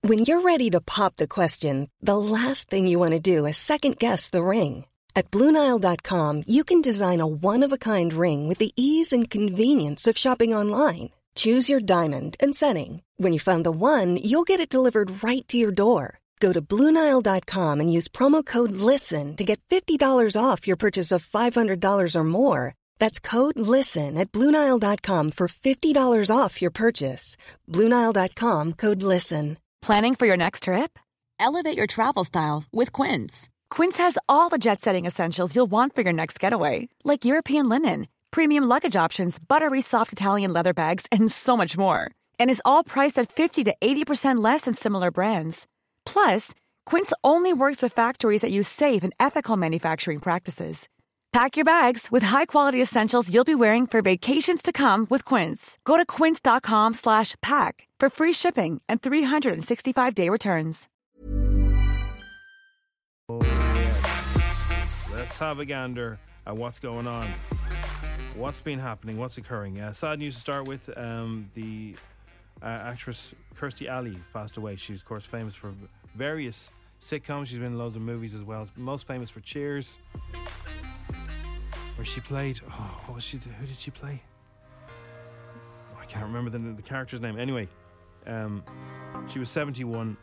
When you're ready to pop the question, the last thing you want to do is second-guess the ring. At BlueNile.com, you can design a one-of-a-kind ring with the ease and convenience of shopping online. Choose your diamond and setting. When you find the one, you'll get it delivered right to your door. Go to BlueNile.com and use promo code LISTEN to get $50 off your purchase of $500 or more. That's code LISTEN at BlueNile.com for $50 off your purchase. BlueNile.com, code LISTEN. Planning for your next trip? Elevate your travel style with Quince. Quince has all the jet-setting essentials you'll want for your next getaway, like European linen, premium luggage options, buttery soft Italian leather bags, and so much more. And is all priced at 50 to 80% less than similar brands. Plus, Quince only works with factories that use safe and ethical manufacturing practices. Pack your bags with high-quality essentials you'll be wearing for vacations to come with Quince. Go to quince.com/pack for free shipping and 365-day returns. Oh, yes. Let's have a gander at what's going on. What's been happening? What's occurring? Sad news to start with. The actress Kirstie Alley passed away. She's, of course, famous for various sitcoms. She's been in loads of movies as well. Most famous for Cheers, where she played... Oh, what was she... Who did she play? Oh, I can't remember the character's name. Anyway, she was 71.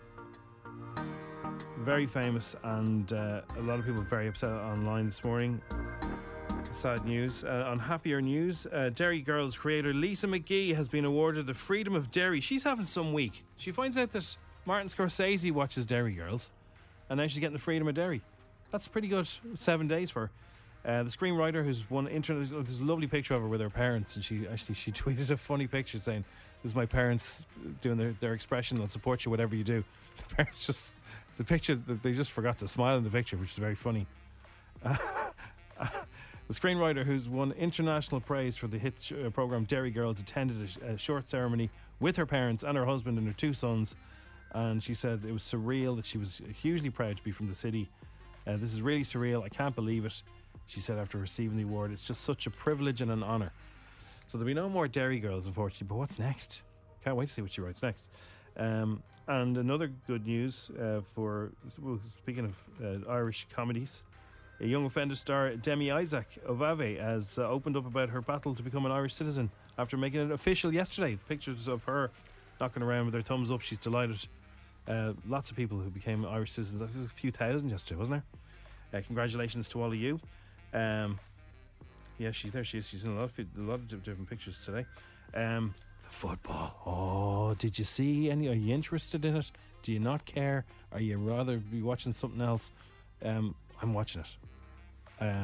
Very famous, and a lot of people very upset online this morning. Sad news. On happier news, Derry Girls creator Lisa McGee has been awarded the Freedom of Derry. She's having some week. She finds out that Martin Scorsese watches Derry Girls, and now she's getting the Freedom of Derry. That's pretty good. 7 days for her. The screenwriter who's won internet. There's a lovely picture of her with her parents, and she tweeted a funny picture saying, "This is my parents doing their expression. I'll support you whatever you do." The parents just... The picture, they just forgot to smile in the picture, which is very funny. The screenwriter who's won international praise for the hit programme Derry Girls attended a short ceremony with her parents and her husband and her 2 sons, and she said it was surreal, that she was hugely proud to be from the city. This is really surreal. I can't believe it, she said after receiving the award. It's just such a privilege and an honour. So there'll be no more Derry Girls, unfortunately, but what's next? Can't wait to see what she writes next. And another good news speaking of Irish comedies, a young offender star Demi Isaac of Ave has opened up about her battle to become an Irish citizen after making it official yesterday. Pictures of her knocking around with her thumbs up. She's delighted. Lots of people who became Irish citizens. I think it was a few thousand yesterday, wasn't there? Congratulations to all of you. Yeah, she's there. She's in a lot of different pictures today. The football. Oh, did you see any? Are you interested in it? Do you not care? Are you rather be watching something else? I'm watching it. I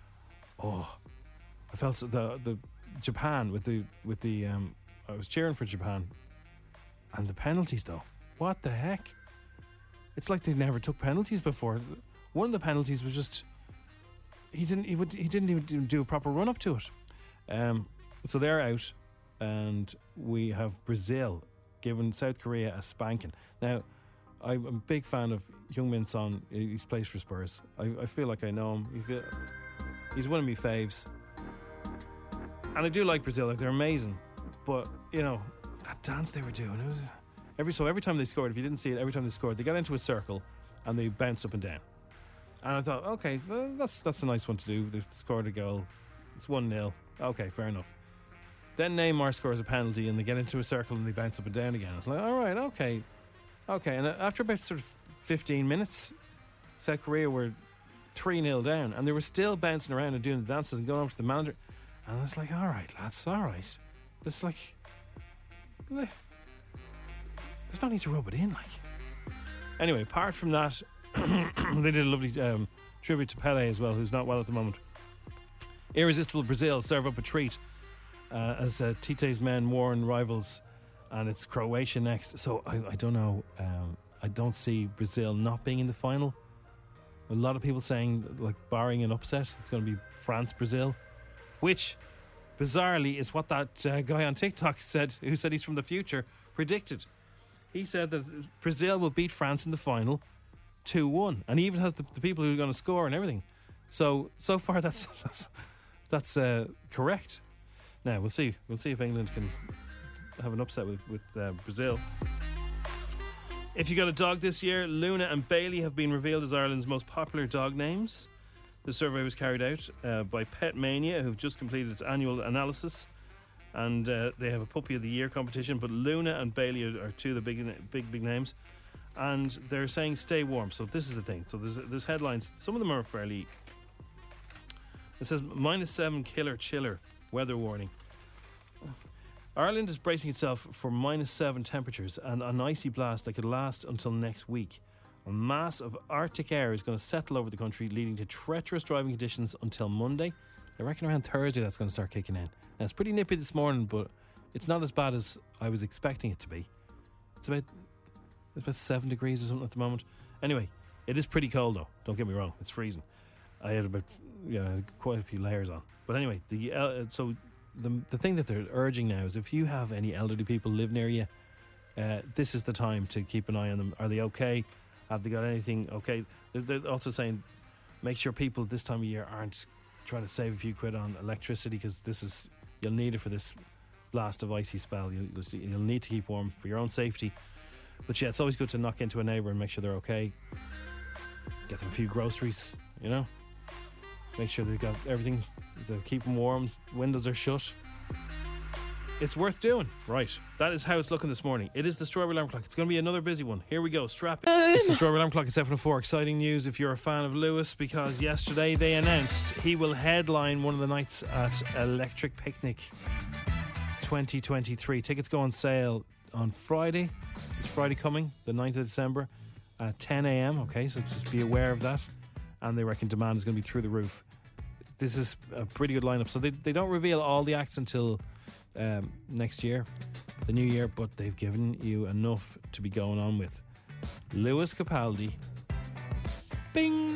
felt the Japan with the I was cheering for Japan, and the penalties though. What the heck? It's like they never took penalties before. One of the penalties was just he didn't even do a proper run up to it. So they're out, and we have Brazil giving South Korea a spanking. Now, I'm a big fan of Heung-min Son. He's plays for Spurs. I feel like I know him. He's one of my faves. And I do like Brazil. Like, they're amazing. But, you know, that dance they were doing, it was every time they scored, if you didn't see it, every time they scored, they got into a circle and they bounced up and down. And I thought, okay, well, that's a nice one to do. They've scored a goal. It's 1-0. Okay, fair enough. Then Neymar scores a penalty and they get into a circle and they bounce up and down again. It's like, all right, okay. And after about sort of 15 minutes, South Korea were 3-0 down, and they were still bouncing around and doing the dances and going over to the manager. And I was like, all right, lads, all right. It's like, there's no need to rub it in, like. Anyway, apart from that, they did a lovely tribute to Pele as well, who's not well at the moment. Irresistible Brazil serve up a treat as Tite's men warn rivals, and it's Croatia next. So I don't know. I don't see Brazil not being in the final. A lot of people saying, like, barring an upset, it's going to be France-Brazil, which bizarrely is what that guy on TikTok said, who said he's from the future, predicted. He said that Brazil will beat France in the final 2-1, and he even has the people who are going to score and everything. So far that's correct. Now we'll see if England can have an upset with Brazil. If you got a dog this year, Luna and Bailey have been revealed as Ireland's most popular dog names. The survey was carried out by Pet Mania, who've just completed its annual analysis, and they have a Puppy of the Year competition. But Luna and Bailey are two of the big names, and they're saying stay warm. So this is the thing. So there's headlines. Some of them are fairly. It says -7 killer chiller weather warning. Ireland is bracing itself for -7 temperatures and an icy blast that could last until next week. A mass of Arctic air is going to settle over the country, leading to treacherous driving conditions until Monday. I reckon around Thursday that's going to start kicking in. Now, it's pretty nippy this morning, but it's not as bad as I was expecting it to be. It's about 7 degrees or something at the moment. Anyway, it is pretty cold though. Don't get me wrong, it's freezing. I had quite a few layers on. But anyway, the thing that they're urging now is if you have any elderly people live near you, this is the time to keep an eye on them. Are they okay? Have they got anything okay? They're also saying make sure people this time of year aren't trying to save a few quid on electricity, because you'll need it for this blast of icy spell. You'll need to keep warm for your own safety. But yeah, it's always good to knock into a neighbour and make sure they're okay. Get them a few groceries, Make sure they've got everything to keep them warm. Windows are shut. It's worth doing. Right. That is how it's looking this morning. It is the Strawberry Alarm Clock. It's going to be another busy one. Here we go. Strap in. It's the Strawberry Alarm Clock at 7:04. Exciting news if you're a fan of Lewis, because yesterday they announced he will headline one of the nights at Electric Picnic 2023. Tickets go on sale on Friday. It's Friday coming, the 9th of December at 10 a.m. Okay, so just be aware of that. And they reckon demand is going to be through the roof. This is a pretty good lineup. So they don't reveal all the acts until next year, the new year, but they've given you enough to be going on with. Lewis Capaldi, bing.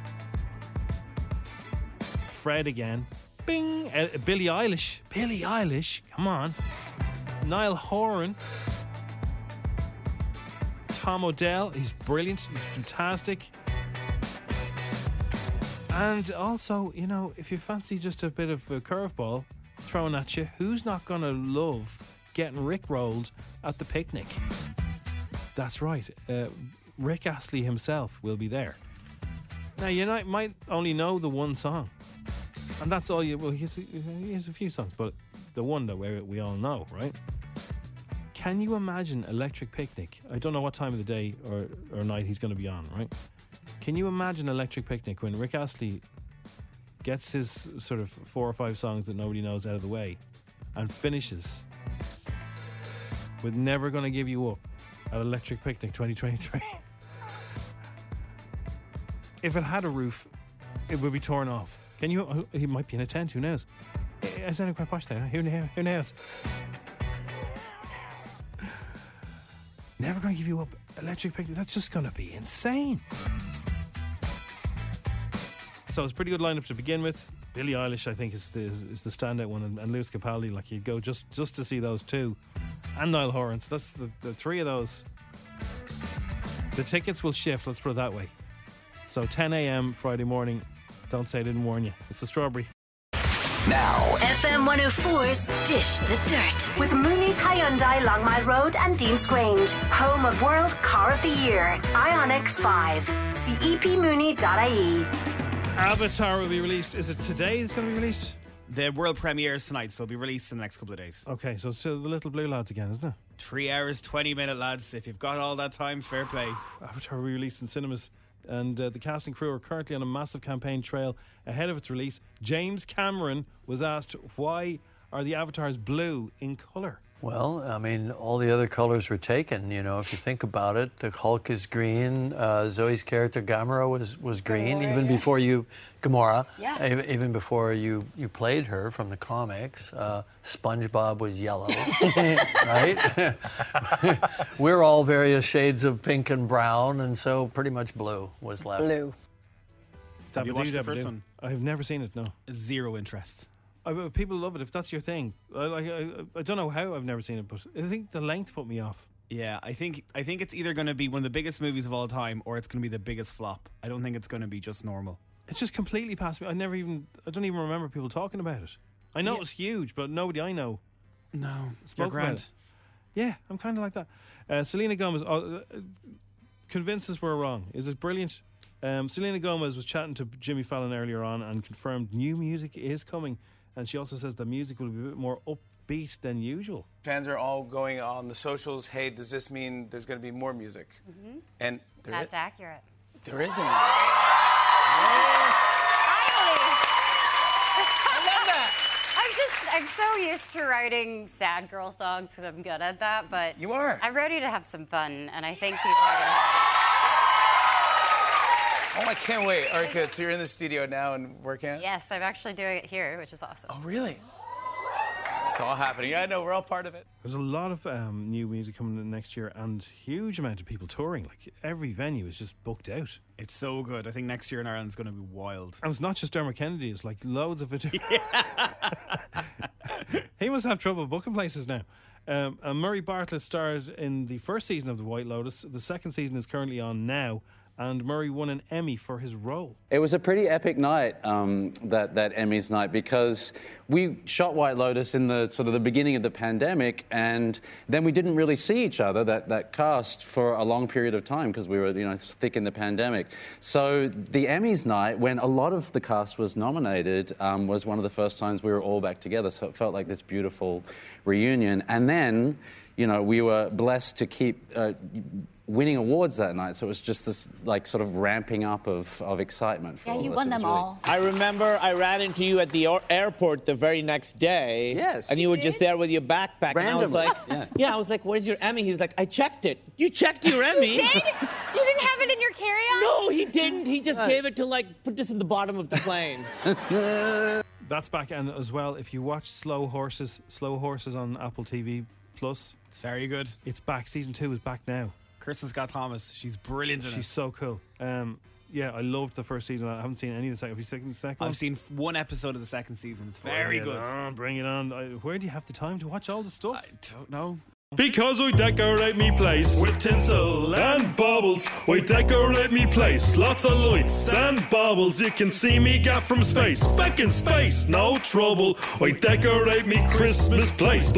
Fred again, bing. Billie Eilish, come on. Niall Horan, Tom Odell, he's brilliant, he's fantastic. And also, if you fancy just a bit of a curveball thrown at you, who's not going to love getting rickrolled at the picnic? That's right. Rick Astley himself will be there. Now, you might only know the one song. And that's all he has a few songs, but the one that we all know, right? Can you imagine Electric Picnic? I don't know what time of the day or night he's going to be on, right? Can you imagine Electric Picnic when Rick Astley gets his sort of 4 or 5 songs that nobody knows out of the way and finishes with Never Gonna Give You Up at Electric Picnic 2023? If it had a roof, it would be torn off. He might be in a tent, who knows? I sounded quite posh there. Who knows? Never Gonna Give You Up, Electric Picnic. That's just gonna be insane. So it's a pretty good lineup to begin with. Billie Eilish, I think, is the standout one, and Lewis Capaldi. Like, you'd go just to see those two, and Niall Horan. So that's the three of those. The tickets will shift. Let's put it that way. So 10 a.m. Friday morning. Don't say I didn't warn you. It's the Strawberry. Now, FM 104's Dish the Dirt with Mooney's Hyundai Longmire Road and Dean's Grange, home of World Car of the Year, Ioniq 5. See epmooney.ie. Avatar will be released. Is it today it's going to be released? The world premiere is tonight, so it'll be released in the next couple of days. Okay, so it's the Little Blue Lads again, isn't it? 3 hours, 20-minute, lads. If you've got all that time, fair play. Avatar will be released in cinemas, and the cast and crew are currently on a massive campaign trail ahead of its release. James Cameron was asked, why are the avatars blue in colour? Well, I mean, all the other colours were taken, if you think about it. The Hulk is green, Zoe's character Gamora was green, Gamora, even before you... Gamora. Yeah. Even before you played her from the comics. SpongeBob was yellow, right? We're all various shades of pink and brown, and so pretty much blue was left. Blue. Have you watched the first one? I've never seen it, no. Zero interest. People love it if that's your thing. I don't know how I've never seen it, but I think the length put me off. Yeah, I think it's either going to be one of the biggest movies of all time, or it's going to be the biggest flop. I don't think it's going to be just normal. It's just completely past me. I don't even remember people talking about it. I know it's huge, but nobody I know. No, you're grand. Yeah, I'm kind of like that. Selena Gomez convinced us we're wrong. Is it brilliant? Selena Gomez was chatting to Jimmy Fallon earlier on and confirmed new music is coming. And she also says the music will be a bit more upbeat than usual. Fans are all going on the socials, hey, does this mean there's going to be more music? Mm-hmm. And that's accurate. There is going to be. I'm so used to writing sad girl songs because I'm good at that, but you are. I'm ready to have some fun, and I think people are going to have Oh, I can't wait. All right, good. So you're in the studio now and working on it? Yes, I'm actually doing it here, which is awesome. Oh, really? It's all happening. I know, we're all part of it. There's a lot of new music coming in next year and huge amount of people touring. Like, every venue is just booked out. It's so good. I think next year in Ireland's going to be wild. And it's not just Dermot Kennedy, it's like loads of it. He must have trouble booking places now. And Murray Bartlett starred in the first season of The White Lotus. The second season is currently on now. And Murray won an Emmy for his role. It was a pretty epic night, that Emmys night, because we shot White Lotus in the sort of the beginning of the pandemic, and then we didn't really see each other, that cast, for a long period of time because we were, thick in the pandemic. So the Emmys night, when a lot of the cast was nominated, was one of the first times we were all back together. So it felt like this beautiful reunion. And then, we were blessed to keep winning awards that night, so it was just this sort of ramping up of excitement for all of us. Yeah, you won them all. I remember I ran into you at the airport the very next day. Yes. And you were just there with your backpack. Randomly. And I was like, I was like, where's your Emmy? He's like, I checked it. You checked your Emmy? You did? You didn't have it in your carry-on? No, he didn't. He just gave it to put this in the bottom of the plane. That's back, and as well, if you watch Slow Horses on Apple TV Plus, it's very good. It's back. Season 2 is back now. Kirsten Scott Thomas, she's brilliant in it. She's so cool. Yeah, I loved the first season. I haven't seen any of the second. Have you seen the second one? I've seen one episode of the second season. It's very good. Bring it on. Where do you have the time to watch all the stuff? I don't know. Because we decorate me place with tinsel and baubles. We decorate me place, lots of lights and baubles. You can see me get from space, back in space, no trouble. We decorate me Christmas place.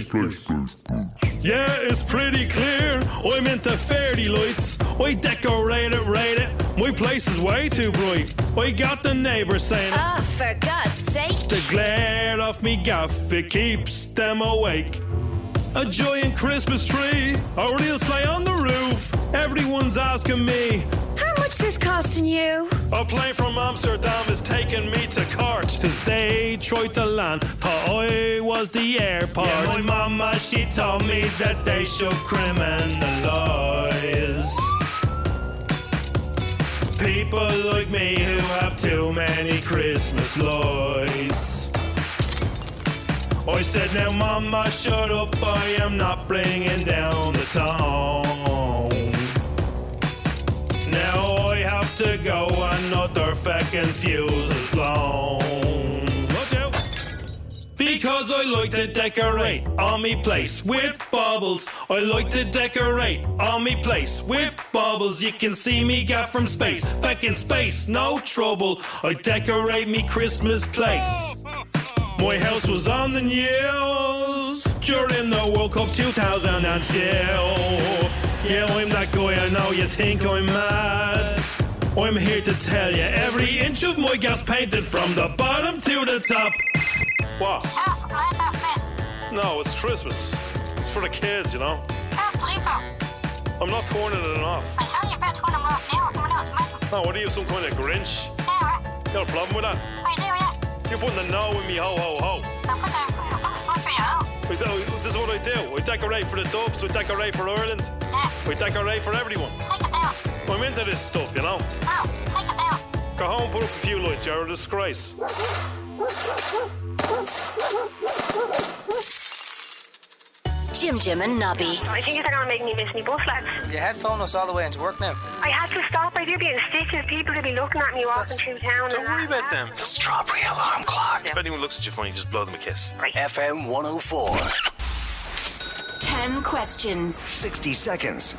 Yeah, it's pretty clear, I'm into fairy lights. We decorate it, rate it, my place is way too bright. We got the neighbours saying, for God's sake. The glare off me gaff, it keeps them awake. A giant Christmas tree, a real sleigh on the roof. Everyone's asking me, how much this costing you? A plane from Amsterdam is taking me to Cork, cause they tried to land, thought I was the airport. Yeah, my mama, she told me that they should criminalise people like me who have too many Christmas lights. I said, now mama, shut up, I am not bringing down the town. Now I have to go, another fucking fuse is blown. Watch out. Because I like to decorate on me place with baubles. I like to decorate on me place with baubles. You can see me get from space, back in space, no trouble. I decorate me Christmas place. My house was on the news during the World Cup 2002. Yeah, I'm that guy, I know you think I'm mad. I'm here to tell you, every inch of my gas painted from the bottom to the top. What? No, it's Christmas. It's for the kids, I'm not turning it off. I tell you about turning them off now. Someone else might. No, what are you, some kind of Grinch? Yeah. You got a problem with that? I do, yeah. You're putting the no in me ho ho ho. This is what I do. I decorate for the Dubs, I decorate for Ireland. Yeah. I decorate for everyone. Take it down. I'm into this stuff, No, take it down. Go home, put up a few lights, you're a disgrace. Jim and Nobby. I think they're going to make me miss me bus, lads. You headphone us all the way into work now. I had to stop. I do be in stitches. People will be looking at me walking through town. Don't worry about them. The Strawberry Alarm Clock. If anyone looks at you funny, just blow them a kiss. Right. FM 104. 10 questions. 60 seconds.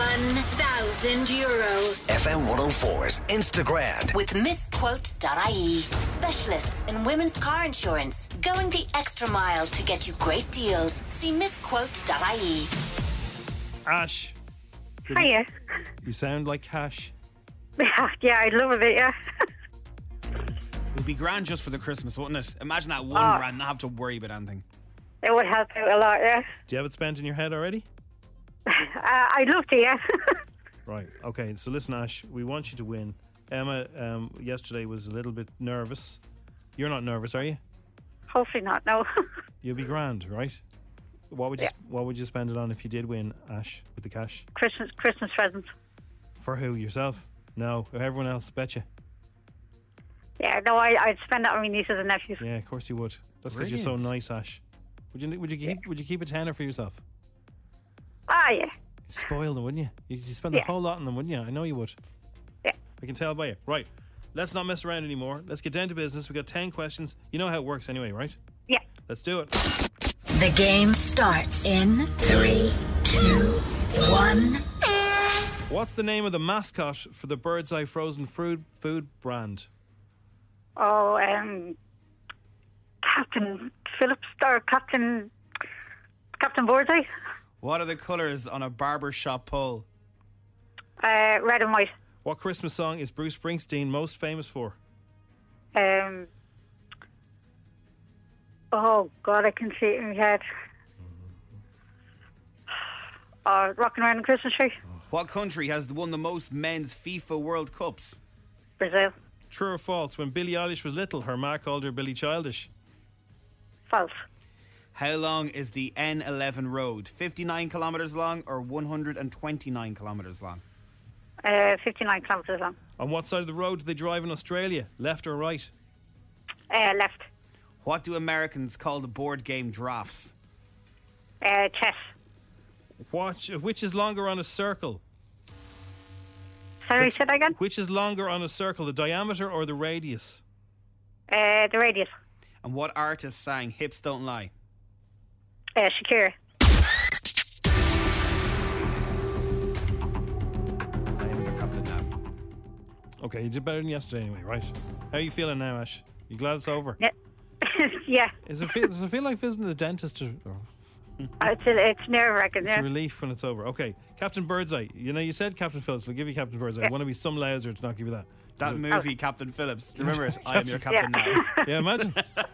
€1,000. FM 104's Instagram. With misquote.ie. Specialists in women's car insurance. Going the extra mile to get you great deals. See misquote.ie. Ash. Hiya. You sound like cash. Yeah, I'd love it, yeah. It would be grand just for the Christmas, wouldn't it? Imagine that $1 grand, not have to worry about anything. It would help out a lot, yeah. Do you have it spent in your head already? I'd love to, yeah. Right, okay, so listen, Ash, we want you to win. Emma yesterday was a little bit nervous. You're not nervous, are you? Hopefully not, no. You'll be grand, right? What would you spend it on if you did win, Ash, with the cash? Christmas presents. For who? Yourself? No, everyone else, betcha. Yeah, no, I'd spend that on my nieces and nephews. Yeah, of course you would. That's because you're so nice, Ash. Would you keep a tenner for yourself? Ah, yeah. You'd spoil them, wouldn't you? You'd spend a whole lot on them, wouldn't you? I know you would. Yeah. I can tell by you. Right, let's not mess around anymore. Let's get down to business. We've got 10 questions. You know how it works anyway, right? Yeah. Let's do it. The game starts in 3, 2, 1. What's the name of the mascot for the Bird's Eye frozen food brand? Oh, Captain Phillips or Captain Birdseye. What are the colours on a barber shop pole? Red and white. What Christmas song is Bruce Springsteen most famous for? Oh God, I can see it in my head. Rocking Around the Christmas Tree. What country has won the most men's FIFA World Cups? Brazil. True or false? When Billie Eilish was little, her ma called her Billie Childish. False. How long is the N11 road? 59 kilometres long or 129 kilometres long? 59 kilometres long. On what side of the road do they drive in Australia? Left or right? Left. What do Americans call the board game drafts? Chess. Which is longer on a circle? Sorry, say that again? Which is longer on a circle, the diameter or the radius? The radius. And what artist sang Hips Don't Lie? Shakira. I am your captain now. Okay, you did better than yesterday anyway, right? How are you feeling now, Ash? You glad it's over? Yeah. Yeah. Does it feel like visiting the dentist? It's nerve-wracking, It's a relief when it's over. Okay, Captain Birdseye. You know, you said Captain Phillips. We'll give you Captain Birdseye. I want to be some louser to not give you that. That movie, Captain Phillips. Do you remember it? I am your captain now. Yeah, imagine.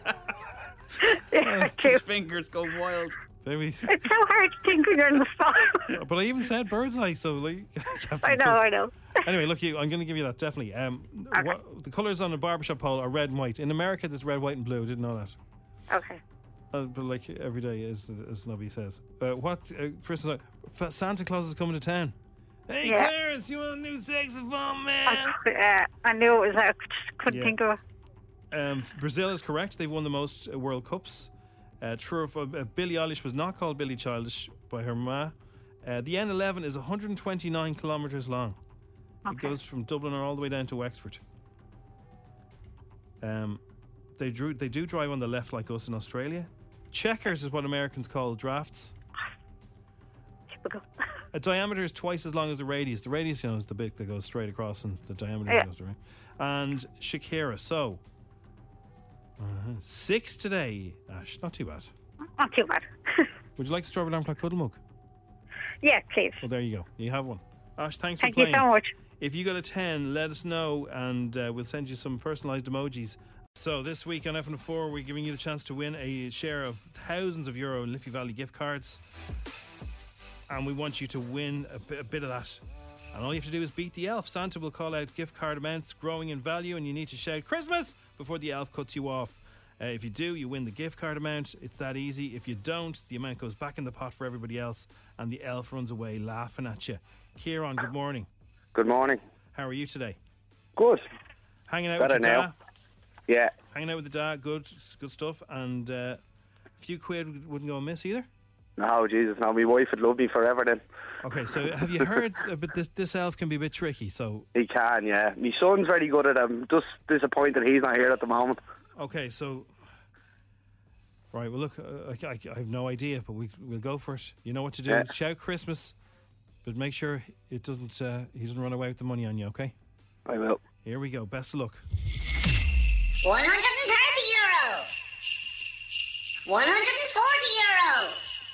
His fingers go wild. It's so hard to think when you're in the spot. But I even said Birdseye, so like. I know. Anyway, look, I'm going to give you that, definitely. The colours on a barbershop pole are red and white. In America, there's red, white and blue. I didn't know that. Okay. But like every day, as Nobby says. Christmas? Santa Claus is coming to town. Hey, yeah. Clarence, you want a new saxophone, man? I knew it was. I just couldn't think of it. Brazil is correct. They've won the most World Cups. True, Billie Eilish was not called Billie Childish by her ma. The N11 is 129 kilometres long. Okay. It goes from Dublin all the way down to Wexford. They do drive on the left like us in Australia. Checkers is what Americans call drafts. Typical. A diameter is twice as long as the radius. The radius, is the bit that goes straight across, and the diameter goes around. And Shakira. So, 6 today, Ash. Not too bad. Not too bad. Would you like a strawberry alarm clock cuddle mug? Yeah, please. Well, there you go. You have one. Ash, thanks for playing. Thank you so much. If you got a 10, let us know, and we'll send you some personalised emojis. So this week on FM4, we're giving you the chance to win a share of thousands of euro in Liffey Valley gift cards. And we want you to win a bit of that. And all you have to do is beat the elf. Santa will call out gift card amounts growing in value, and you need to shout Christmas before the elf cuts you off. If you do, you win the gift card amount. It's that easy. If you don't, the amount goes back in the pot for everybody else, and the elf runs away laughing at you. Kieran, good morning. Good morning. How are you today? Good. Hanging out Better with your now. dad? Yeah. Hanging out with the dad, good stuff. And a few quid wouldn't go amiss either? No, Jesus, no. My wife would love me forever then. Okay, so have you heard but this elf can be a bit tricky, so... He can, yeah. My son's very good at him. Just disappointed he's not here at the moment. Okay, so... Right, well, look, I have no idea, but we'll go for it. You know what to do. Yeah. Shout Christmas, but make sure it doesn't he doesn't run away with the money on you, okay? I will. Here we go. Best of luck. 130 euro. 140 euro.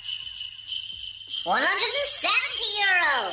170 euro.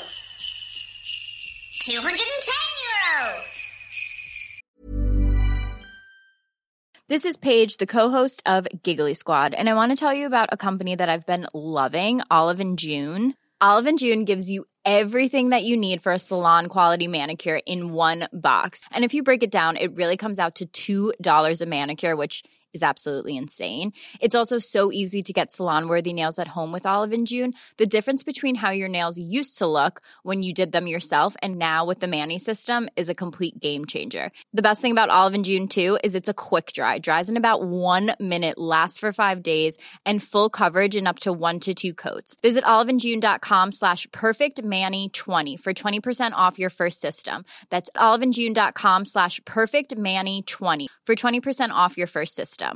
210 euro. This is Paige, the co-host of Giggly Squad, and I want to tell you about a company that I've been loving, Olive & June. Olive & June gives you everything that you need for a salon-quality manicure in one box. And if you break it down, it really comes out to $2 a manicure, which is absolutely insane. It's also so easy to get salon-worthy nails at home with Olive & June. The difference between how your nails used to look when you did them yourself and now with the Mani system is a complete game changer. The best thing about Olive & June, too, is it's a quick dry. Dries in about 1 minute, lasts for 5 days, and full coverage in up to 1 to 2 coats. Visit oliveandjune.com/perfectmani20 for 20% off your first system. That's oliveandjune.com/perfectmani20 for 20% off your first system.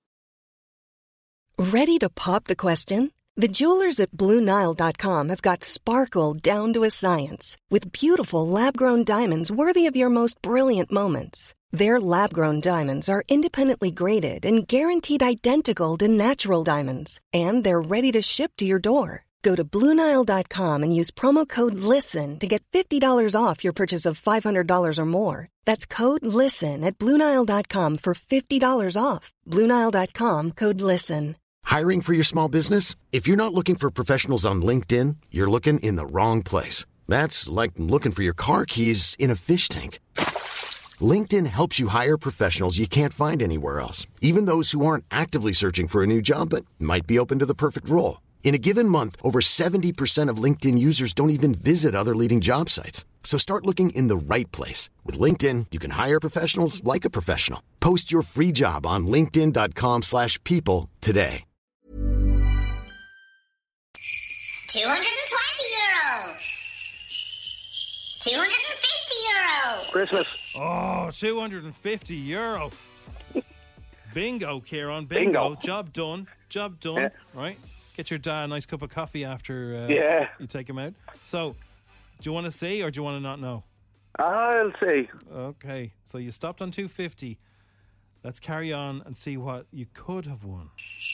Ready to pop the question? The jewelers at BlueNile.com have got sparkle down to a science with beautiful lab-grown diamonds worthy of your most brilliant moments. Their lab-grown diamonds are independently graded and guaranteed identical to natural diamonds, and they're ready to ship to your door. Go to BlueNile.com and use promo code LISTEN to get $50 off your purchase of $500 or more. That's code LISTEN at BlueNile.com for $50 off. BlueNile.com, code LISTEN. Hiring for your small business? If you're not looking for professionals on LinkedIn, you're looking in the wrong place. That's like looking for your car keys in a fish tank. LinkedIn helps you hire professionals you can't find anywhere else, even those who aren't actively searching for a new job but might be open to the perfect role. In a given month, over 70% of LinkedIn users don't even visit other leading job sites. So start looking in the right place. With LinkedIn, you can hire professionals like a professional. Post your free job on linkedin.com/people today. 220 euro. 250 euro. Christmas. Oh, €250. Bingo, Kieran. Bingo. Job done. Yeah. Right? Get your dad a nice cup of coffee after you take him out. So, do you want to see or do you want to not know? I'll see. Okay, so you stopped on 250. Let's carry on and see what you could have won.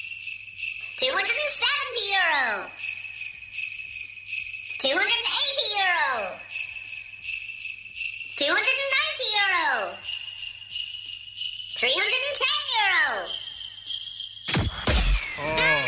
270 euro. 280 euro. 290 euro. 310 euro. Oh.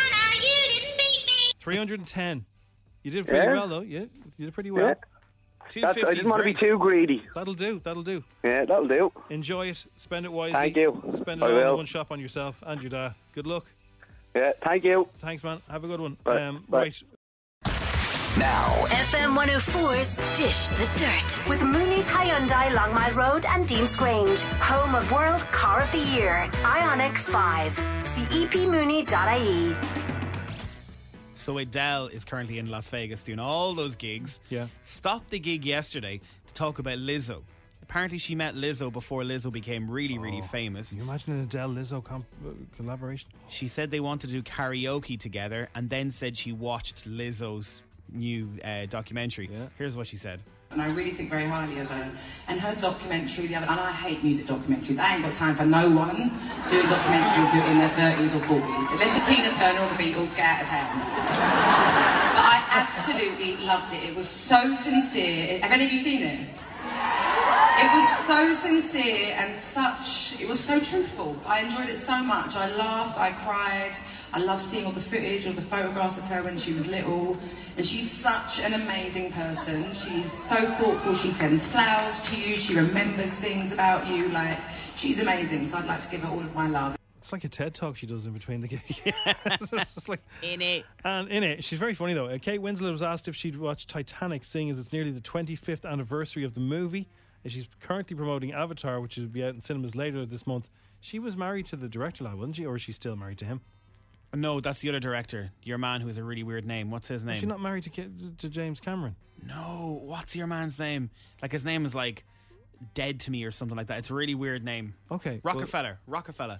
310. You did pretty well, though. Yeah, you did pretty well. Yeah. I didn't want to be too greedy. That'll do. Yeah, that'll do. Enjoy it. Spend it wisely. Thank you. Spend it I all in will. one shop on yourself and your dad. Good luck. Yeah, thank you. Thanks, man. Have a good one. Bye. Right. Now, FM 104's Dish the Dirt with Mooney's Hyundai Long Mile Road and Dean's Grange, home of World Car of the Year. Ioniq 5. See epmooney.ie. So Adele is currently in Las Vegas doing all those gigs. Yeah. Stopped the gig yesterday to talk about Lizzo. Apparently she met Lizzo before Lizzo became really famous. Can you imagine an Adele-Lizzo collaboration? She said they wanted to do karaoke together and then said she watched Lizzo's new documentary. Yeah. Here's what she said. And I really think very highly of her. And her documentary, and I hate music documentaries. I ain't got time for no one doing documentaries who are in their 30s or 40s. Unless you're Tina Turner or the Beatles, get out of town. But I absolutely loved it. It was so sincere. Have any of you seen it? It was so sincere and it was so truthful. I enjoyed it so much. I laughed, I cried. I love seeing all the footage, all the photographs of her when she was little. And she's such an amazing person. She's so thoughtful. She sends flowers to you. She remembers things about you. Like, she's amazing. So I'd like to give her all of my love. It's like a TED Talk she does in between the gigs. It's just like, in it. And in it, she's very funny though. Kate Winslet was asked if she'd watch Titanic, seeing as it's nearly the 25th anniversary of the movie. And she's currently promoting Avatar, which will be out in cinemas later this month. She was married to the director, wasn't she? Or is she still married to him? No, that's the other director. Your man who has a really weird name. What's his name? Is she not married to James Cameron? No, what's your man's name? Like, his name is like Dead to Me or something like that. It's a really weird name. Okay. Rockefeller.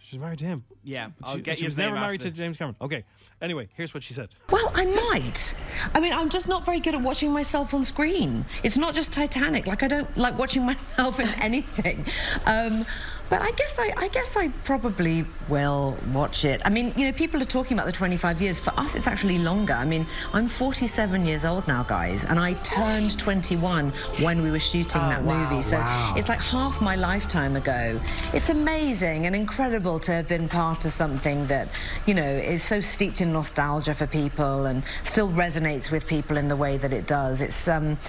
She's married to him. Yeah, She was never married to James Cameron. Okay. Anyway, here's what she said. Well, I might. I mean, I'm just not very good at watching myself on screen. It's not just Titanic. Like, I don't like watching myself in anything. But I guess I probably will watch it. I mean, you know, people are talking about the 25 years. For us, it's actually longer. I mean, I'm 47 years old now, guys, and I turned 21 when we were shooting that movie. So it's like half my lifetime ago. It's amazing and incredible to have been part of something that, you know, is so steeped in nostalgia for people and still resonates with people in the way that it does. It's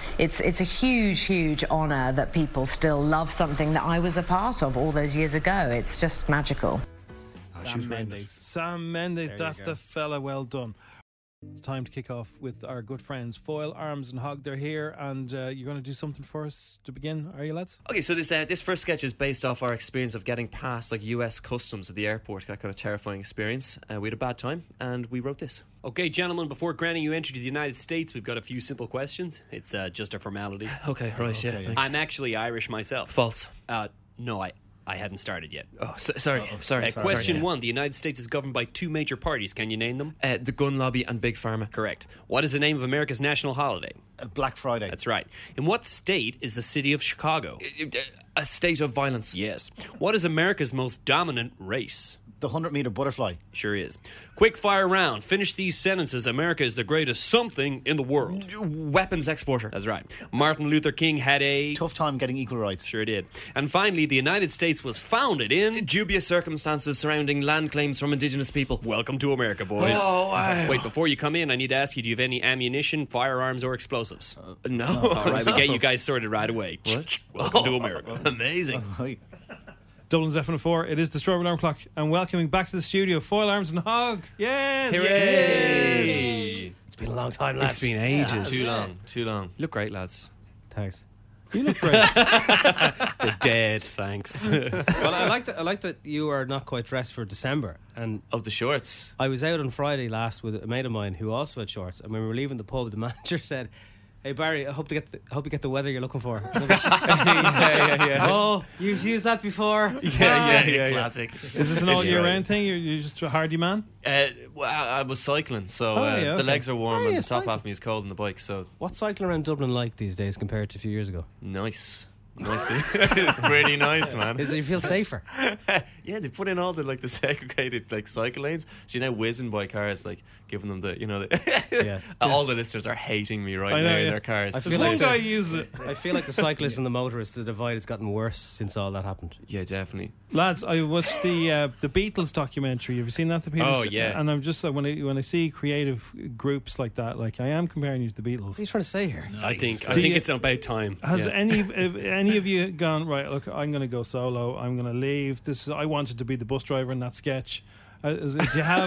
a huge honour that people still love something that I was a part of all those years ago. It's just magical. Sam Mendes, that's the fella. Well done. It's time to kick off with our good friends Foyle Arms and Hog. They're here, and you're going to do something for us to begin, are you, lads? Okay, so this first sketch is based off our experience of getting past like US customs at the airport. That kind of terrifying experience. We had a bad time, and we wrote this. Okay, gentlemen, before granting you entry to the United States, we've got a few simple questions. It's just a formality. Okay, right, yeah. I'm actually Irish myself. False. No, I hadn't started yet. Oh, sorry. Question 1. The United States is governed by 2 major parties. Can you name them? The gun lobby and Big Pharma. Correct. What is the name of America's national holiday? Black Friday. That's right. In what state is the city of Chicago? A state of violence. Yes. What is America's most dominant race? The 100-meter butterfly. Sure is. Quick fire round. Finish these sentences. America is the greatest something in the world. Weapons exporter. That's right. Martin Luther King had a tough time getting equal rights. Sure did. And finally, the United States was founded in dubious circumstances surrounding land claims from indigenous people. Welcome to America, boys. Oh, wow. Wait, before you come in, I need to ask you, do you have any ammunition, firearms, or explosives? No. All right, we'll get you guys sorted right away. What? Welcome to America. Amazing. Dublin's FM4, it is the Strawberry Alarm Clock, and welcoming back to the studio, Foyle Arms and Hog. Yes! Hooray! It's been a long time, lads. It's been ages. Too long. You look great, lads. Thanks. You look great. They're dead, thanks. Well, I like that you are not quite dressed for December. And of the shorts. I was out on Friday last with a mate of mine who also had shorts, and when we were leaving the pub, the manager said, "Hey Barry, I hope you get the weather you're looking for." Yeah. Oh, you've used that before. Yeah. Classic. Is this an all year round thing? You're just a hardy man? Well, I was cycling, so the legs are warm and the top half of me is cold on the bike. So, what's cycling around Dublin like these days compared to a few years ago? Nicely. Pretty nice, man. Does it feel safer? Yeah, they put in all the the segregated cycle lanes. So you're now whizzing by cars, giving them the all the listeners are hating me now in their cars. I feel like one guy uses it. I feel like the cyclists and the motorists, the divide has gotten worse since all that happened. Yeah, definitely. Lads, I watched the Beatles documentary. Have you seen that? The Beatles? Oh yeah. And I'm just when I see creative groups like that, I am comparing you to the Beatles. What are you trying to say here? Nice. I think it's about time. Has any of you gone, right, look, I'm going to go solo, I'm going to leave, I wanted to be the bus driver in that sketch? Do you have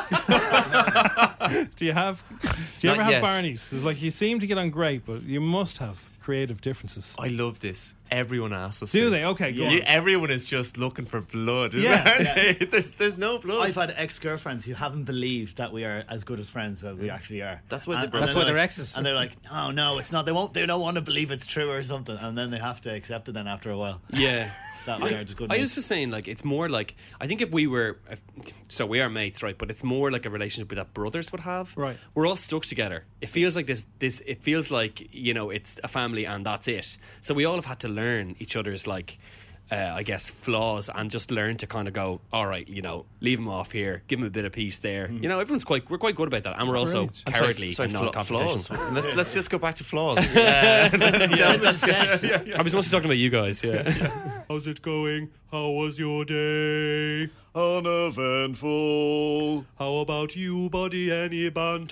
do you ever have Barneys? It's you seem to get on great, but you must have creative differences. I love this. Everyone asks us. Do they? Okay, go on. Everyone is just looking for blood. There's no blood. I've had ex-girlfriends who haven't believed that we are as good as friends as we actually are. That's why they're exes. And they're like, no, it's not. They don't want to believe it's true or something, and then they have to accept it. Then after a while, yeah. I was just saying, it's more I think if we were, so we are mates, right? But it's more like a relationship that brothers would have. Right. We're all stuck together. It feels like this. It feels like it's a family and that's it. So we all have had to learn each other's I guess flaws and just learn to kind of go, all right, leave him off here, give him a bit of peace there. We're quite good about that, and we're also cowardly and not confrontational. Let's go back to flaws. I was mostly talking about you guys. Yeah. How's it going? How was your day? Uneventful. How about you, buddy? Any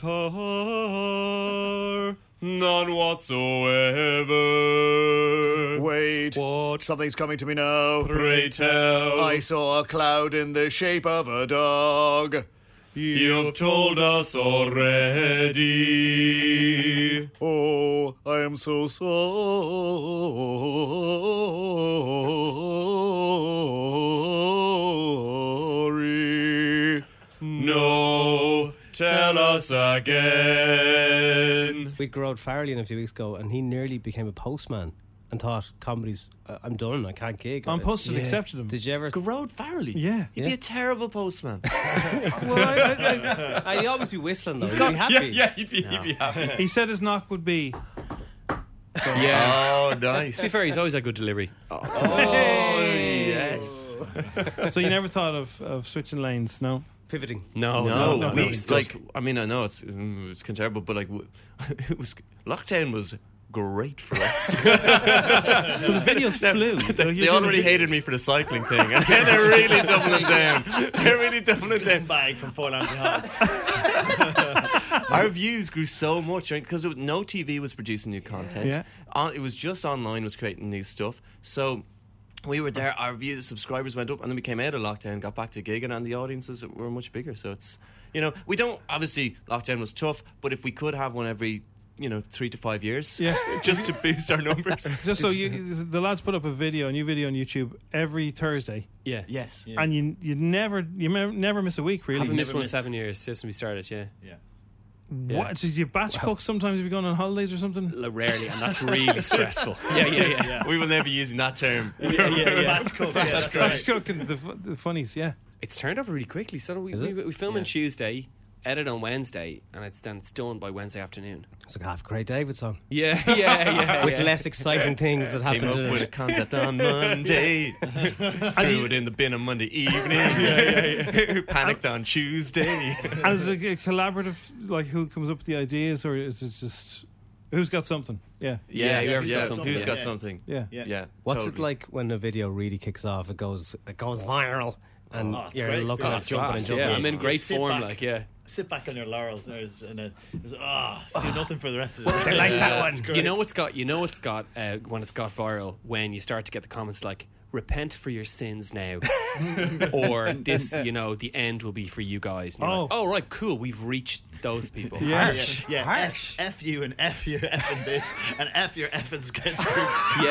banter? None whatsoever. Wait, what? Something's coming to me now. Pray tell. I saw a cloud in the shape of a dog. You've told us already. Oh, I am so sorry. No, tell us again. We grew out Farrelly a few weeks ago, and he nearly became a postman. and thought, comedy's, I'm done, I can't gig. On Post and accepted him. Did you ever? Garrod Farrelly. Yeah. He'd be a terrible postman. Well, he'd always be whistling though. He'd be happy. Yeah, he'd be happy. He said his knock would be. Yeah. Oh, nice. To be fair, he's always a good delivery. Yes. So you never thought of switching lanes, no? Pivoting. No. We like. I mean, I know it's terrible, but like, it was lockdown was great for us. So the videos flew. They already hated me for the cycling thing, and they're really doubling down. They're really doubling down. Bag from Fort Lamptey Hall. Our views grew so much because no TV was producing new content. Yeah. It was just online was creating new stuff. So we were there. Our views, subscribers went up, and then we came out of lockdown, got back to gigging, and the audiences were much bigger. So it's we don't obviously lockdown was tough, but if we could have one every 3 to 5 years, just to boost our numbers. Just so the lads put up a new video on YouTube every Thursday. Yeah. Yes. Yeah. And you never miss a week, really. Haven't missed one in 7 years since we started. Yeah. What? Did you batch cook sometimes if you're going on holidays or something? Rarely, and that's really stressful. Yeah. We will never be using that term. Batch cook. Batch cook and the funnies, yeah. It's turned over really quickly. So we film on Tuesday, edit on Wednesday, and it's done by Wednesday afternoon. It's like half a Craig David song. Yeah. With less exciting things that happened. Came up with a concept on Monday, threw it in the bin on Monday evening. Panicked on Tuesday. And is it a collaborative, like who comes up with the ideas, or is it just who's got something? Whoever's got something. Who's got something? Yeah. What's it like when a video really kicks off? It goes viral, and you're looking at jumping and jumping. Yeah, I'm in great form. Sit back on your laurels. Let's do nothing for the rest of the day. They like that one. You know what's got when it's got viral, when you start to get the comments like, repent for your sins now, or this, the end will be for you guys. And you're like, right, cool, we've reached those people. Harsh. F you and F your effing this and F your effing sketch group.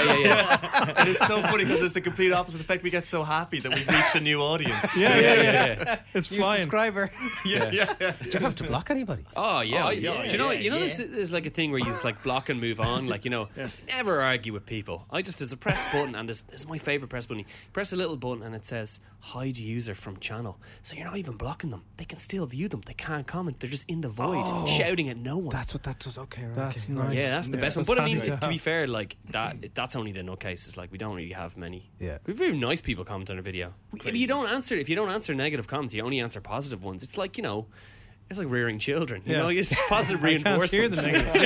Yeah. And it's so funny because it's the complete opposite effect. We get so happy that we've reached a new audience. Yeah. It's new flying. Subscriber. Yeah. Do you have to block anybody? Oh yeah. Do you know? There's like a thing where you just like block and move on. Like never argue with people. There's a press button, and this is my favorite press button. You press a little button and it says hide user from channel. So you're not even blocking them. They can still view them. They can't comment. They're just in the void, shouting at no one. That's what that does. Okay, right. That's nice. Yeah, that's the best one. But I mean, to be fair, like that's only the nutcases. Like we don't really have many. Yeah, we've very nice people comment on a video. If you don't answer negative comments, you only answer positive ones. It's like it's like rearing children. It's positive reinforcement.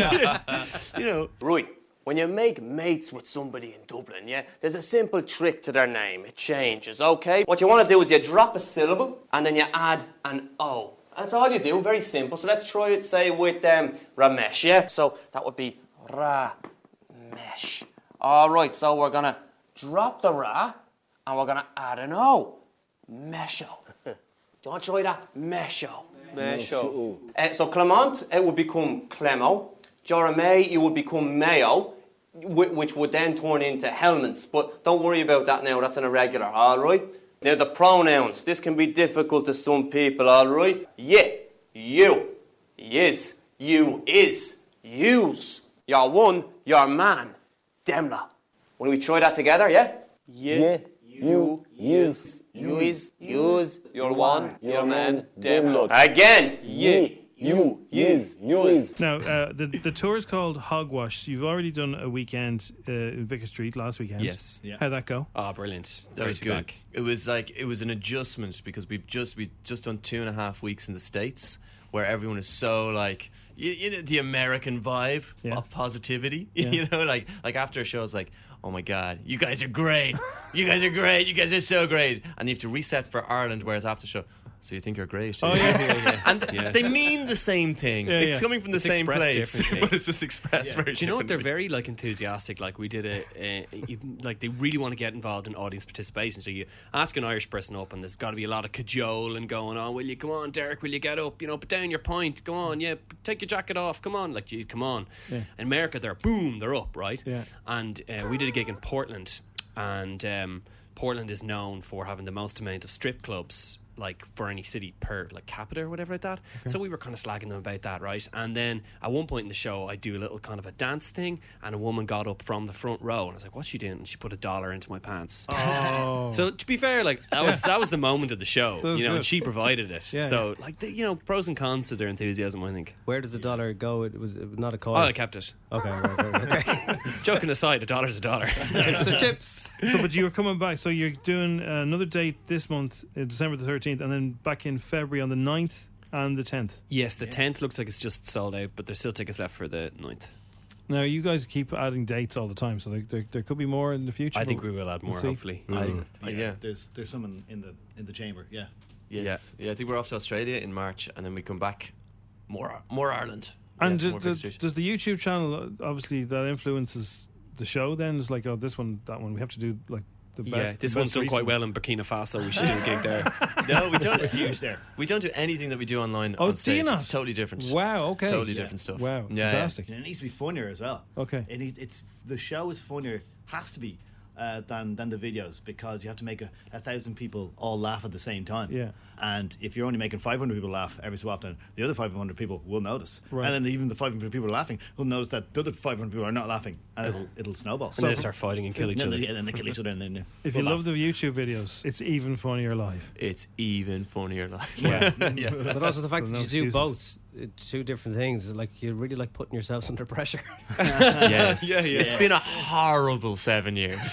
Right. When you make mates with somebody in Dublin, there's a simple trick to their name. It changes, okay? What you want to do is you drop a syllable and then you add an O. That's all you do, very simple. So let's try it, say, with Ramesh, yeah? So that would be Ra-mesh. All right, so we're going to drop the Ra and we're going to add an O. Mesho. Do you want to try that? Mesho. So Clement, it would become Clemo. Joramay, you would become Mayo, which would then turn into Helmets. But don't worry about that now, that's an irregular, all right? Now the pronouns, this can be difficult to some people, all right? You, yis, you, is, use, your one, your man, demla. When we try that together, you, use, your one, your man, demla. Again, you, use. Now, the tour is called Hogwash. You've already done a weekend in Vicar Street last weekend. Yes. Yeah. How'd that go? Oh, brilliant. That was good. Back. It was an adjustment because we've just done 2.5 weeks in the States where everyone is so like the American vibe of positivity. Like after a show it's like, oh my God, you guys are great. You guys are great. You guys are so great. And you have to reset for Ireland, whereas after show, so you think you're great. Oh, yeah. And they mean the same thing. It's coming from the same place, but it's just expressed very differently. Do you know what? They're very enthusiastic. Like we did they really want to get involved in audience participation. So you ask an Irish person up, and there's got to be a lot of cajoling going on. Will you come on, Derek? Will you get up? Put down your pint. Go on, take your jacket off. Come on, come on. Yeah. In America, they're up, right? Yeah. And we did a gig in Portland, and Portland is known for having the most amount of strip clubs like for any city per like capita or whatever like that. So we were kind of slagging them about that, right? And then at one point in the show, I do a little kind of a dance thing, and a woman got up from the front row, and I was like, "What's she doing?" And she put $1 into my pants. Oh. So to be fair, like that was the moment of the show, That was you know, good. and she provided it. Yeah. So like you know, pros and cons to their enthusiasm, I think. Where does the dollar go? It was not a coin. Oh, I kept it. Okay, okay. Joking aside, $1's $1. Chips are chips. So, but you were coming back. So you're doing another date this month, December the 13th, and then back in February on the 9th and the 10th. Yes, the 10th looks like it's just sold out, but there's still tickets left for the 9th. Now, you guys keep adding dates all the time, so there could be more in the future. I think we will add more, hopefully. Yeah, there's some in the chamber. Yeah. Yes. Yeah, I think we're off to Australia in March, and then we come back more Ireland. And Yeah, more does fixtures. the YouTube channel, obviously, that influences the show then? It's like, oh, this one, that one. We have to do like the best. Yeah, this the one's best done quite recent. well in Burkina Faso. We should do a gig there. No, we don't. We're huge there. We don't do anything that we do online Oh, on do stage. you not? It's totally different. Wow, okay. Totally different stuff. Wow, Yeah, fantastic. And it needs to be funnier as well. Okay. It's the show is funnier, has to be, than the videos, because you have to make 1,000 people all laugh at the same time. Yeah. And if you're only making 500 people laugh every so often, the other 500 people will notice. Right. And then even the 500 people laughing will notice that the other 500 people are not laughing, and it'll snowball. And they start fighting and kill each other. Yeah, then they kill each other, and then If you love the YouTube videos, it's even funnier live. It's even funnier live. Yeah. Yeah. But also the fact that No you do excuses. both, two different things. Like you really like putting yourselves under pressure. Yes. Yeah. It's been a horrible 7 years.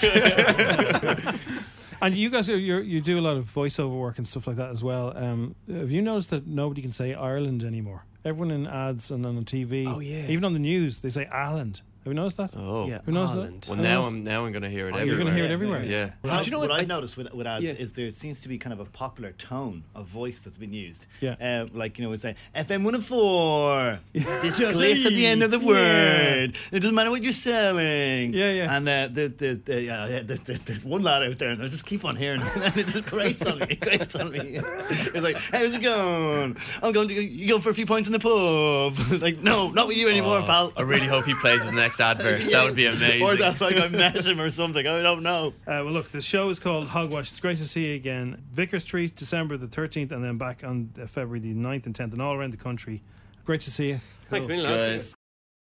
And you guys, you do a lot of voiceover work and stuff like that as well. Have you noticed that nobody can say Ireland anymore? Everyone in ads and on the TV, even on the news, they say Ireland. Have you noticed that? Oh, Yeah, Have you noticed Ireland. that? well, Have you now I'm going to hear it Oh, everywhere. you're gonna hear it everywhere? Yeah. What, you know what what? I've noticed with ads Yeah. is there seems to be kind of a popular tone of voice that's been used. Yeah. Like, you know, it's like FM 104. This place at the end of the word. It doesn't matter what you're selling. Yeah, yeah. And there's one lad out there, and I just keep on hearing it. And it just grates on me. It grates on me. It's like, how's it going? I'm going to you go for a few points in the pub. Like, no, not with you anymore, pal. I really hope he plays the next advert. Yeah. That would be amazing. Or that like I met him or something. I don't know. Well, look, the show is called Hogwash. It's great to see you again. Vicar Street, December the 13th, and then back on February the 9th and 10th, and all around the country. Great to see you. Thanks, Billy, lads.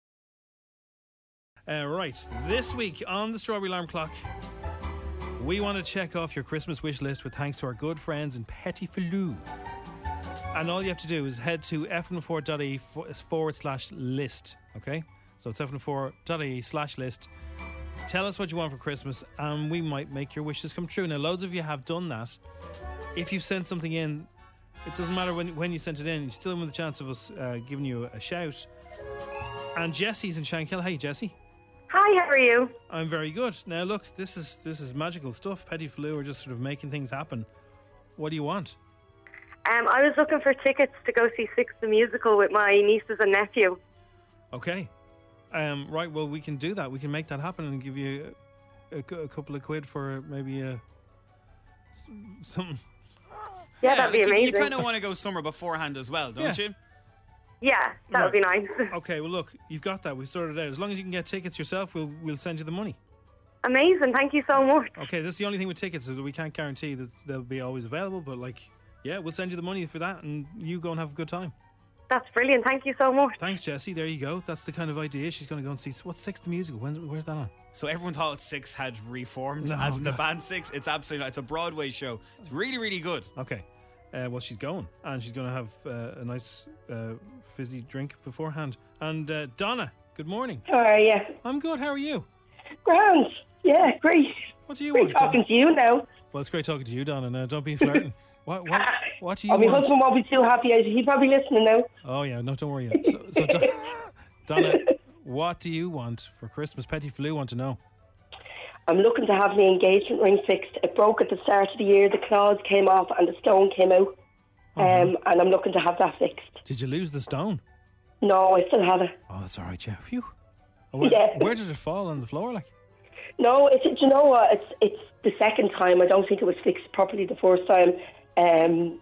Right, this week on the Strawberry Alarm Clock, we want to check off your Christmas wish list with thanks to our good friends in Petit Filou. And all you have to do is head to f104.ie/list, okay? So it's f104.ie/list. Tell us what you want for Christmas, and we might make your wishes come true. Now, loads of you have done that. If you've sent something in, it doesn't matter when you sent it in, you still have the chance of us giving you a shout. And Jessie's in Shankill. Hey, Jessie. Hi, how are you? I'm very good. Now, look, this is magical stuff. Petit Filou are just sort of making things happen. What do you want? I was looking for tickets to go see Six the Musical with my nieces and nephew. Okay. Right, well, we can do that. We can make that happen and give you a couple of quid for maybe something. Yeah, that'd be amazing. You kind of want to go somewhere beforehand as well, don't you? Yeah, that would be nice. Okay, well, look, you've got that. We've sorted it out. As long as you can get tickets yourself, we'll send you the money. Amazing, thank you so much. Okay, that's the only thing with tickets is that we can't guarantee that they'll be always available, but yeah, we'll send you the money for that and you go and have a good time. That's brilliant, thank you so much. Thanks, Jessie. There you go. That's the kind of idea. She's going to go and see. What's Six the Musical? Where's that on? So everyone thought Six had reformed as the band Six. It's absolutely not. It's a Broadway show. It's really, really good. Okay. Well, she's going. And she's going to have a nice fizzy drink beforehand. And Donna, good morning. How are you? I'm good. How are you? Grand. Yeah, great. What do you great want? talking to you now. Well, it's great talking to you, Donna. Now, don't be flirting. What do you My want? husband won't be too happy. He's probably listening now. Oh, yeah. No, don't worry. So Donna, what do you want for Christmas? Petit Filou want to know. I'm looking to have my engagement ring fixed. It broke at the start of the year. The claws came off and the stone came out. And I'm looking to have that fixed. Did you lose the stone? No, I still have it. Oh, that's all right, yeah. Phew. Yeah. Where did it fall on the floor, like? No, do you know what? It's the second time. I don't think it was fixed properly the first time. And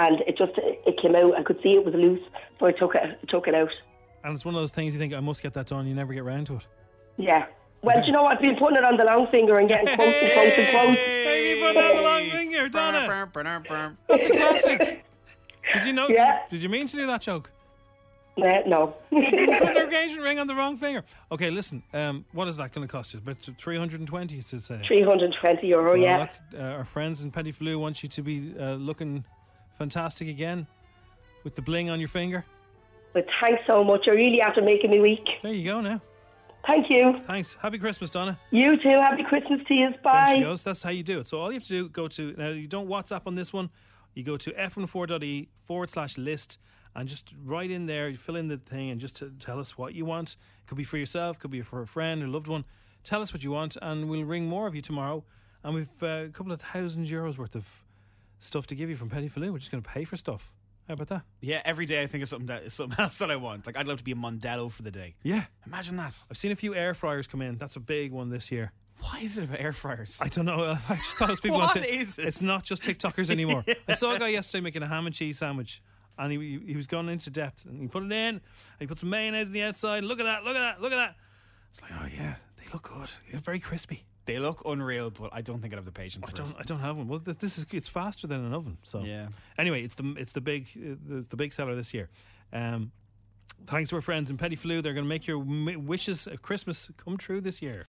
it came out. I could see it was loose, so I took it out. And it's one of those things you think, I must get that done. You never get round to it. Yeah. Well, do you know what? I've been putting it on the long finger and getting quotes and quotes and quotes. Baby, put it on the long finger. finger, Donna. That's a classic. Did you know? Yeah. Did you mean to do that joke? No. Put an engagement ring on the wrong finger. Okay, listen. What is that going to cost you? About 320 to say. €320, Well, yeah. Look, our friends in Petit Flou want you to be looking fantastic again with the bling on your finger. But thanks so much. You're really after making me weak. There you go now. Thank you. Thanks. Happy Christmas, Donna. You too. Happy Christmas to you. Bye. There she goes. That's how you do it. So all you have to do, go to, now you don't WhatsApp on this one. You go to f14.e/list and just write in there, you fill in the thing and just tell us what you want. It could be for yourself, could be for a friend or loved one. Tell us what you want and we'll ring more of you tomorrow. And we've a couple of €1,000 worth of stuff to give you from Petit Flou. We're just going to pay for stuff. How about that? Yeah, every day I think of something else that I want. Like, I'd love to be a Mondello for the day. Yeah. Imagine that. I've seen a few air fryers come in. That's a big one this year. Why is it about air fryers? I don't know. I just thought it was people What on is it? It's not just TikTokers anymore. Yeah. I saw a guy yesterday making a ham and cheese sandwich, and he was going into depth, and he put it in, and he put some mayonnaise on the outside. Look at that! Look at that! Look at that! It's like, oh yeah, they look good. They're very crispy. They look unreal, but I don't think I'd have the patience for it. I don't have one. Well, it's faster than an oven. So yeah. Anyway, it's the big seller this year. Thanks to our friends in Petit Flou, they're going to make your wishes of Christmas come true this year.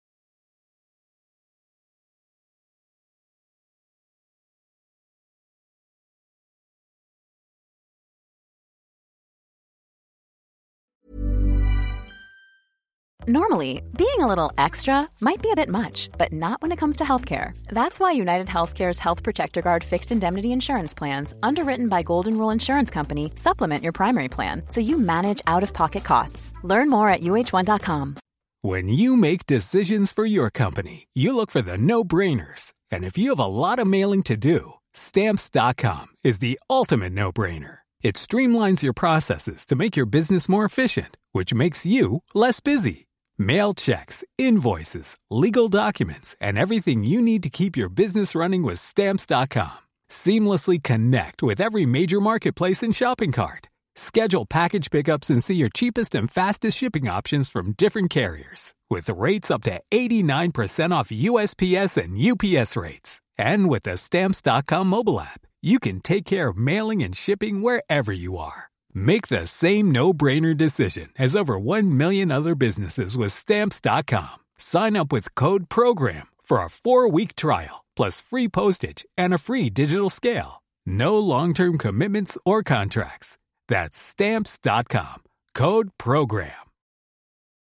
Normally, being a little extra might be a bit much, but not when it comes to healthcare. That's why United Healthcare's Health Protector Guard fixed indemnity insurance plans, underwritten by Golden Rule Insurance Company, supplement your primary plan so you manage out-of-pocket costs. Learn more at UH1.com. When you make decisions for your company, you look for the no-brainers. And if you have a lot of mailing to do, Stamps.com is the ultimate no-brainer. It streamlines your processes to make your business more efficient, which makes you less busy. Mail checks, invoices, legal documents, and everything you need to keep your business running with Stamps.com. Seamlessly connect with every major marketplace and shopping cart. Schedule package pickups and see your cheapest and fastest shipping options from different carriers. With rates up to 89% off USPS and UPS rates. And with the Stamps.com mobile app, you can take care of mailing and shipping wherever you are. Make the same no-brainer decision as over 1 million other businesses with Stamps.com. Sign up with code PROGRAM for a 4-week trial, plus free postage and a free digital scale. No long-term commitments or contracts. That's Stamps.com. Code PROGRAM.